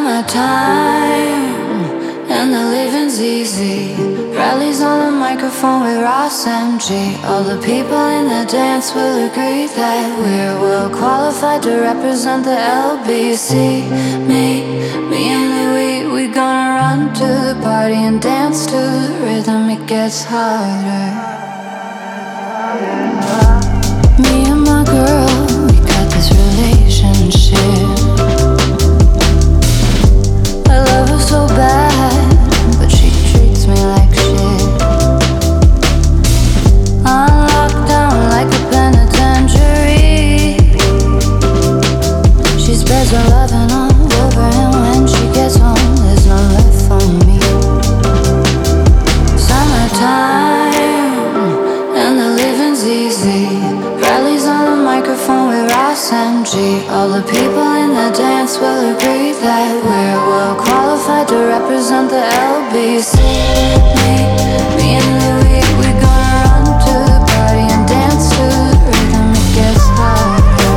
Summertime and the living's easy. Rallies on the microphone with Ross MG. All the people in the dance will agree that we're well qualified to represent the LBC. Me and Louis, we gonna run to the party and dance to the rhythm. It gets harder. Me and my girl, we got this relationship. I love her so bad, but she treats me like shit. I'm locked down like a penitentiary. She spreads her loving all over, and when she gets home, there's none left for me. Summertime and the living's easy. Rallies on the microphone with Ross MG. All the people in the dance will agree that we're well qualified to represent the LBC. Me and Louis, we gonna run to the party and dance to the rhythm. It gets harder.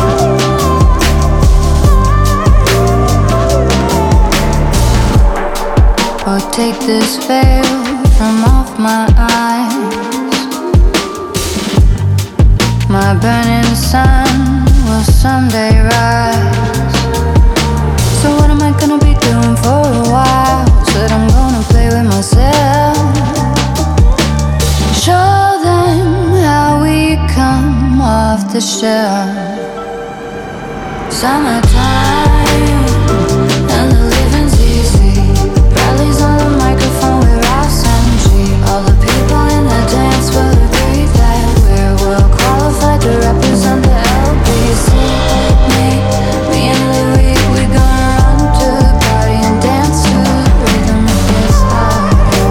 Oh, take this veil from off my eyes. My burning sun will someday rise. So what am I gonna be doing for a while? Said I'm gonna play with myself. Show them how we come off the shelf. Summertime and the living's easy. Rallies on the microphone with Ross MG. All the people in the dance will agree that we're well qualified to represent the LBC. Me and Louis, we gonna run to the party and dance to the rhythm. It gets harder.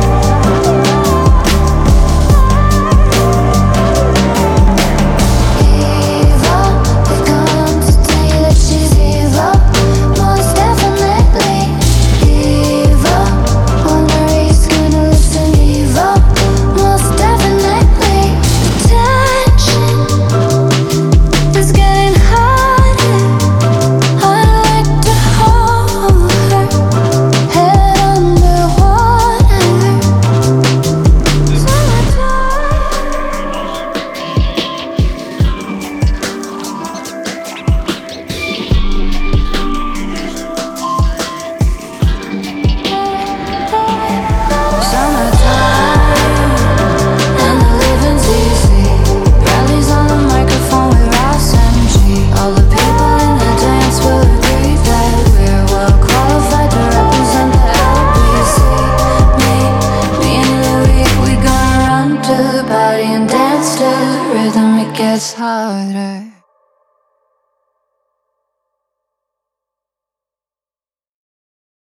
Evil, they come to tell you that she's evil. Most definitely evil. Wonder he's gonna listen. Evil, most definitely. Attention is getting harder. I'd like to hold her head underwater. Summertime and the living's easy. Rallies on the microphone with Ross MG. All the people in the dance will agree that we're well qualified to represent the LBC. Me and Louis, we gonna run to the party and dance to the rhythm. It gets harder.